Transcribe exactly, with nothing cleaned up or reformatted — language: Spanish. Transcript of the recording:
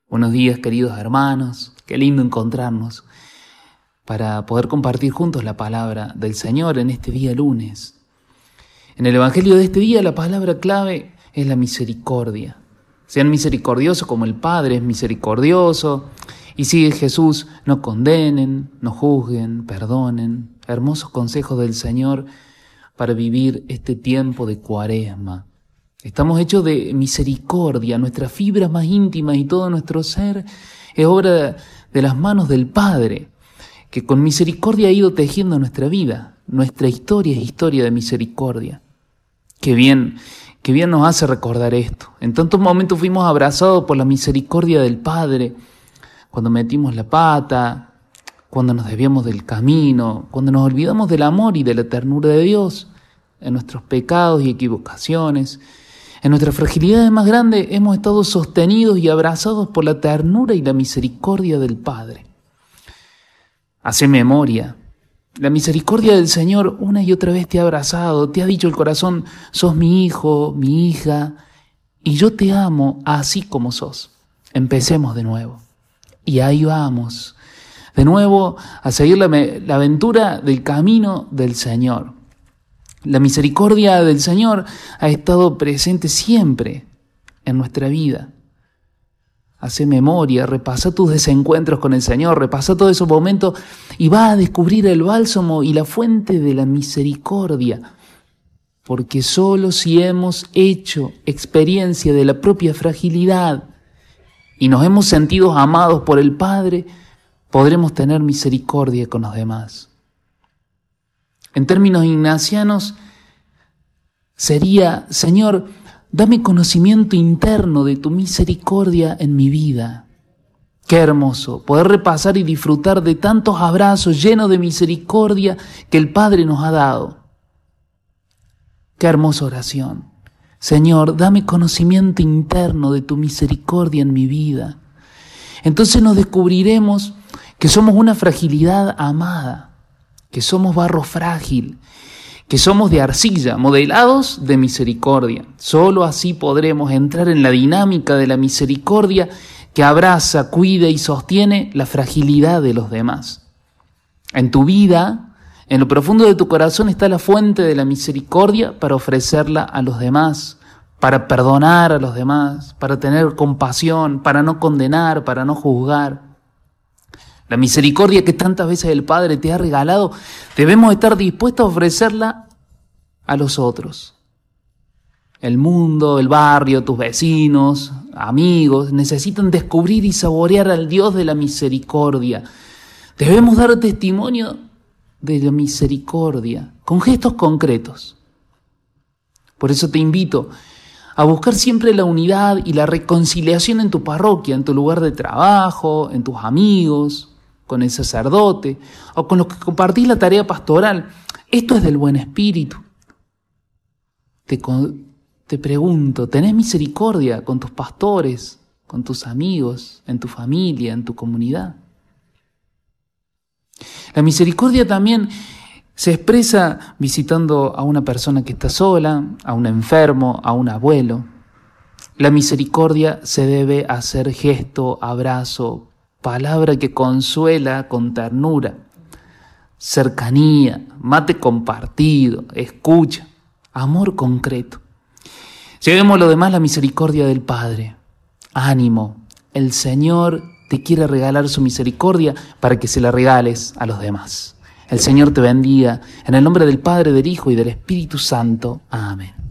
Buenos días, queridos hermanos. Qué lindo encontrarnos para poder compartir juntos la palabra del Señor en este día lunes. En el Evangelio de este día la palabra clave es la misericordia. Sean misericordiosos como el Padre es misericordioso. Y sigue Jesús: no condenen, no juzguen, perdonen. Hermosos consejos del Señor para vivir este tiempo de Cuaresma. Estamos hechos de misericordia, nuestras fibras más íntimas y todo nuestro ser es obra de las manos del Padre, que con misericordia ha ido tejiendo nuestra vida. Nuestra historia es historia de misericordia. Qué bien, qué bien nos hace recordar esto. En tantos momentos fuimos abrazados por la misericordia del Padre, cuando metimos la pata, cuando nos desviamos del camino, cuando nos olvidamos del amor y de la ternura de Dios, en nuestros pecados y equivocaciones. En nuestras fragilidades más grandes hemos estado sostenidos y abrazados por la ternura y la misericordia del Padre. Hace memoria. La misericordia del Señor una y otra vez te ha abrazado, te ha dicho el corazón: sos mi hijo, mi hija, y yo te amo así como sos. Empecemos de nuevo. Y ahí vamos, de nuevo a seguir la, la aventura del camino del Señor. La misericordia del Señor ha estado presente siempre en nuestra vida. Hace memoria, repasa tus desencuentros con el Señor, repasa todos esos momentos y vas a descubrir el bálsamo y la fuente de la misericordia. Porque solo si hemos hecho experiencia de la propia fragilidad y nos hemos sentido amados por el Padre, podremos tener misericordia con los demás. En términos ignacianos, sería: Señor, dame conocimiento interno de tu misericordia en mi vida. Qué hermoso poder repasar y disfrutar de tantos abrazos llenos de misericordia que el Padre nos ha dado. Qué hermosa oración. Señor, dame conocimiento interno de tu misericordia en mi vida. Entonces nos descubriremos que somos una fragilidad amada, que somos barro frágil, que somos de arcilla, modelados de misericordia. Solo así podremos entrar en la dinámica de la misericordia que abraza, cuida y sostiene la fragilidad de los demás. En tu vida, en lo profundo de tu corazón, está la fuente de la misericordia para ofrecerla a los demás, para perdonar a los demás, para tener compasión, para no condenar, para no juzgar. La misericordia que tantas veces el Padre te ha regalado, debemos estar dispuestos a ofrecerla a los otros. El mundo, el barrio, tus vecinos, amigos, necesitan descubrir y saborear al Dios de la misericordia. Debemos dar testimonio de la misericordia con gestos concretos. Por eso te invito a buscar siempre la unidad y la reconciliación en tu parroquia, en tu lugar de trabajo, en tus amigos, con el sacerdote o con los que compartís la tarea pastoral. Esto es del buen espíritu. Te, te pregunto, ¿tenés misericordia con tus pastores, con tus amigos, en tu familia, en tu comunidad? La misericordia también se expresa visitando a una persona que está sola, a un enfermo, a un abuelo. La misericordia se debe hacer gesto, abrazo, palabra que consuela con ternura, cercanía, mate compartido, escucha, amor concreto. Llevemos lo demás la misericordia del Padre. Ánimo, el Señor te quiere regalar su misericordia para que se la regales a los demás. El Señor te bendiga, en el nombre del Padre, del Hijo y del Espíritu Santo. Amén.